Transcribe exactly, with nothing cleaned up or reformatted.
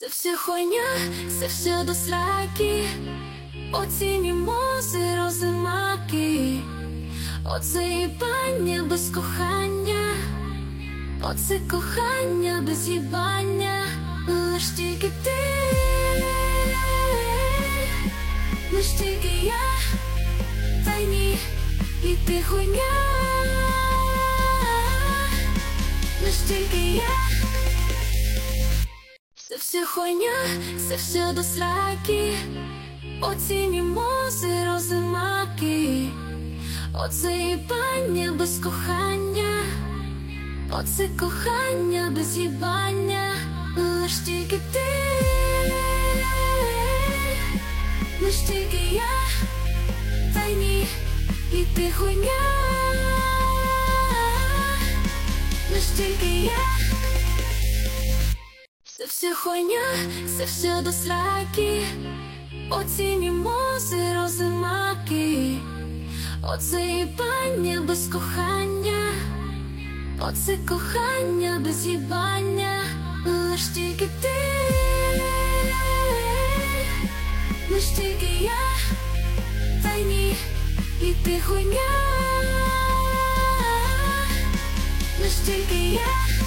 Це все хуйня, це все до сраки. Оці мози, розимаки. Оце їбання без кохання. Оце кохання без їбання. Лиш тільки ти, лиш тільки я, та й ні, і ти хуйня. Лиш тільки я. Це все хуйня, це все до сраки. Оці мімози, розимаки. Оце їбання без кохання. Оце кохання без їбання. Лиш тільки ти, лиш тільки я, та й ні, і ти хуйня. Лиш тільки я. Це все хуйня, це все до сраки. Оці мімози, розимаки. Оце їбання без кохання. Оце кохання без їбання. Лиш тільки ти, лиш тільки я, та й ні, і ти хуйня. Лиш тільки я.